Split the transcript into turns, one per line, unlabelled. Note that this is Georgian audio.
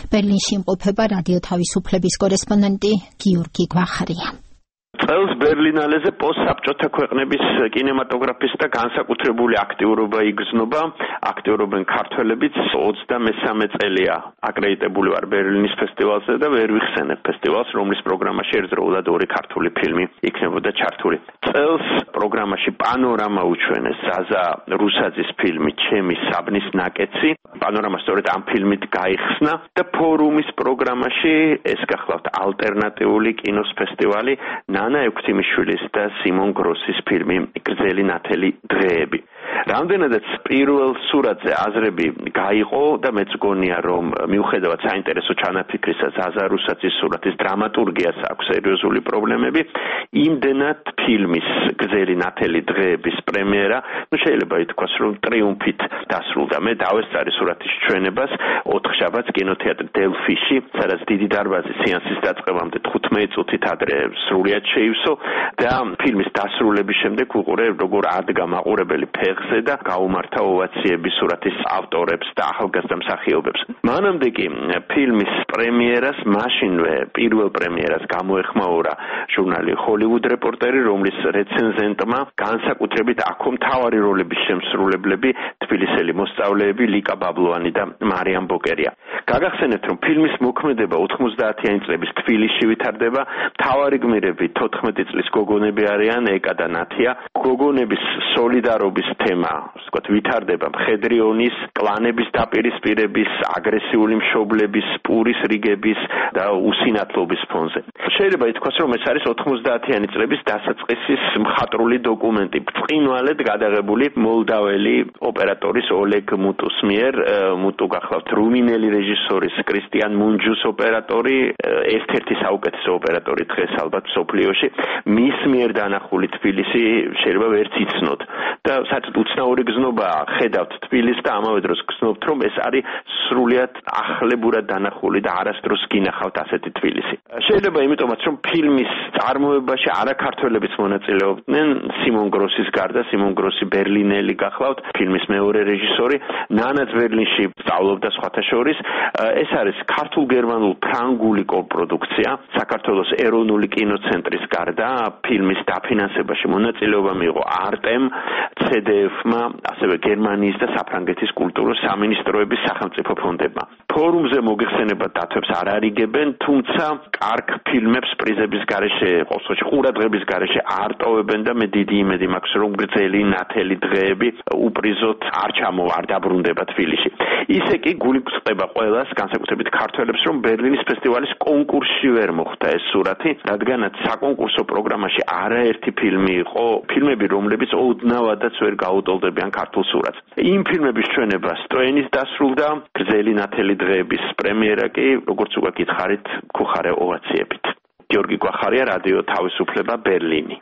ბერლინში იმყოფება რადიო თავისუფლების კორესპონდენტი გიორგი გვახარია.
წელს ბერლინალეზე პოსტსაბჭოთა ქვეყნების კინემატოგრაფისტთა განსაკუთრებული აქტიურობა იგრძნობა. აქტიურობენ ქართველებიც 23 წელია აკრედიტებული ვარ ბერლინის ფესტივალზე და ვერ ვიხსენებ ფესტივალს, რომლის პროგრამაში ერთდროულად 2 ქართული ფილმი იქნებოდა ჩართული. წელს პროგრამაში პანორამა უჩვენეს ზაზა რუსაძის ფილმი ჩემი საბნის ნაკეცი. პანორამა სწორედ ამ ფილმით გაიხსნა და ფორუმის პროგრამაში ეს გახლავთ ალტერნატიული კინოს ფესტივალი ნანა ექვთიმიშვილის და სიმონ გროსის ფილმი გრძელი ნათელი დღეები. რამდენადაც პირველ სურათზე აზრები გაიყო და მეც გონია რომ მიუხედავად საინტერესო ჩანაფიქრისა ზაზა რუსაძის სურათის დრამატურგიას აქვს სერიოზული პრობლემები, იმდენად ფილმის გრძელი ნათელი დღეების პრემიერა, შეიძლება ითქვას რომ ტრიუმფით დასრულდა. მე დავესწარი სურათის ჩვენებას 4 შაბათს კინოთეატრ დელფიში, სადაც დიდი დარბაზი სეანსის დაწყებამდე 15 წუთით ადრე სრულიად შეივსო და ფილმის დასრულების შემდეგ უყურე როგორ ადგა მაყურებელი ფეხზე და გაუმართა ოვაციები სურათის ავტორებს და ახალგაზრდა მსახიობებს. მანამდე კი ფილმის პრემიერას მაშინვე პირველ პრემიერას გამოეხმაურა ჟურნალი Hollywood Reporter-ი, რომლის რეცენზენტმა განსაკუთრებით აქ მთავარი როლების შემსრულებლები თბილისელი მოსწავლეები ლიკა ბაბლოვანი და მარიამ ბოკერია. გაგახსენებთ რომ ფილმის მოქმედება 90-იანი წლების თბილისში ვითარდება. მთავარი გმირები 14 წლის გოგონები არიან ეკა და ნათია. გოგონების სოლიდარობის თემა, ვთქვათ, ვითარდება მხედრიონის, კლანების დაპირისპირების, აგრესიული მშობლების, პურის რიგების და უსინათლობის ფონზე. შეიძლება ითქვას, რომ ეს არის 90-იანი წლების დასაწყისის მხატვრული დოკუმენტი, ბრწყინვალედ გადაღებული მოლდაველი ოპერატორის ოლეგ მუტუს მიერ. მუტუ გახლავთ რუმინელი რეჟისორის კრისტიან მუნჯუს ოპერატორი, ერთ-ერთი საუკეთესო ოპერატორი დღეს ალბათ მსოფლიოში. მის მიერ დანახული თბილისი შეიძლება ვერც იცნოთ და საერთოდ უცნაური გზნობაა. ხედავთ თბილისს და ამავე დროს გზნობთ რომ ეს არის სრულიად ახლებურად დანახული და არასდროს გინახავთ ასეთი თბილისი. შეიძლება იმიტომაც რომ ფილმის წარმოებაში არაქართველებიც მონაწილეობდნენ, სიმონ გროსის გარდა, სიმონ გროსი ბერლინელი გახლავთ, ფილმის მეორე რეჟისორი, ნანაც ბერლინში სწავლობდა სხვათა შორის. ეს არის ქართულ-გერმანულ-ფრანგული კოპროდუქცია. საქართველოს ეროვნული კინოცენტრის გარდა ფილმის დაფინანსებაში მონაწილეობა მიიღო არტემ, CDF-მა, ასევე გერმანიის და საფრანგეთის კულტურის სამინისტროების სახელმწიფო ფონდებმა. ფორუმზე მოგეხსენებათ დათვებს არ არიგებენ, თუმცა კარგ ფილმებს პრიზების გარეშე, ყოველთვის ყურადღების გარეშე არტოვებენ და მე დიდი იმედი მაქვს რომ გრძელი ნათელი დღეები უპრიზოდ არ დაბრუნდება თბილისში. ისე კი გული გწყდება ყველას, განსაკუთრებით ქართველებს, რომ ბერლინის ფესტივალის კონკურსში ვერ მოხვდა ეს სურათი, რადგანაც საკონკურსო პროგრამაში არაერთი ფილმი იყო, ფილმები რომლებიც ოდნავადაც ვერ გაუტოლდებიან ქართულ სურათს. იმ ფილმების ჩვენება სტროენის დასრულდა, გრძელი ნათელი დღეების პრემიერა კი, როგორც უკვე გითხარით, გუხარე ოვაციებით. გიორგი გვახარია, რადიო თავისუფლება, ბერლინი.